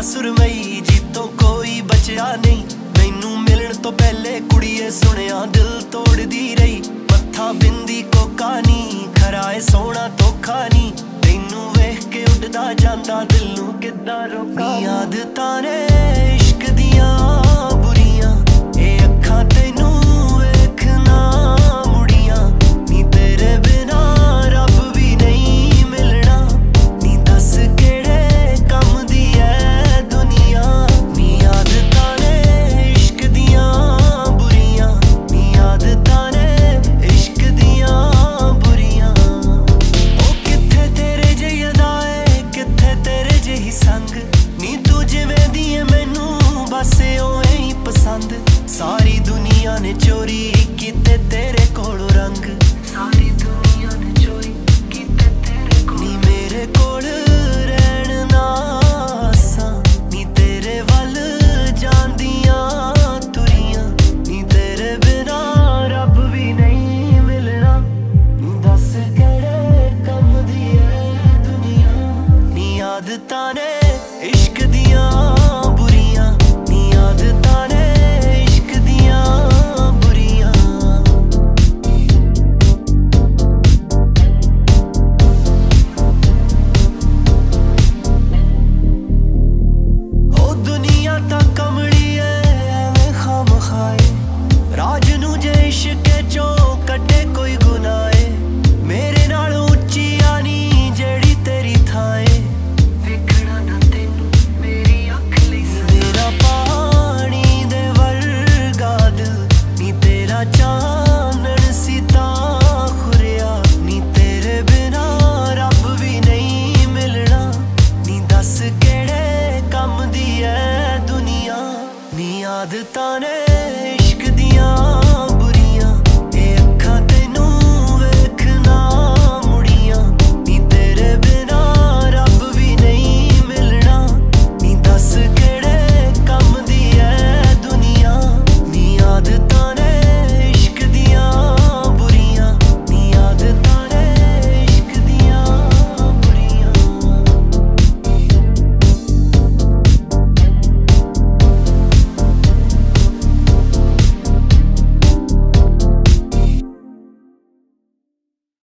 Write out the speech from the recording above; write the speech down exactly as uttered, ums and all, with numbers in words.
सुरमई जीतों कोई बचया नहीं। मैनू मिलन तो पहले कुड़िए सुनिया दिल तोड़ दी रही। मत्था बिंदी कोका नी खराए सोना धोखा नी। तैनू वेख के उड़दा जांदा दिल नू किद्दां रोकां। आदतां ने इश्क दियां बुरियां ए अखां तैनू वेखना मुड़ियां। नी तेरे बिना रब भी नहीं मिलना। नी दस केड़े कम दी ऐ दुनिया। नी आदतां ने इश्क दियां बुरियां। नी आदतां ने इश्क दियां बुरियां। ओ कित्थे तेरे जेही अदाए कित्थे तेरे जेही संग। नी तू जिवें दी ऐ मैनू बस उवें ही पसंद। सारी दुनिया ने चोरी कीते तेरे कोलों रंग। सारी दुनिया ने चोरी कीते तेरे कोलों। नी मेरे कोल रहन ना आसां। नी तेरे वल जांदियां तुरियां। नी तेरे बिना रब भी नहीं मिलना। नी दस केड़े कम दी ऐ दुनिया। नी आदतां ने इश्क दियां बुरियां। नी आदतां ने इश्क दियां बुरियां। ओ दुनिया तां कमली ऐ एवें खामखाए। राज नू जे इश्के चों कड्डे कोई गुनाहे। मेरे नाल उच्ची आनी जेड़ी तेरी थाए। वेखना ना तैनू मेरी अख लई मेरा पानी दे वर्गा दिल। नी तेरा चानन सीता खुरिया। नी तेरे बिना रब भी नहीं मिलना। नी दस केड़े कम दी ऐ दुनिया। नी आदतां ने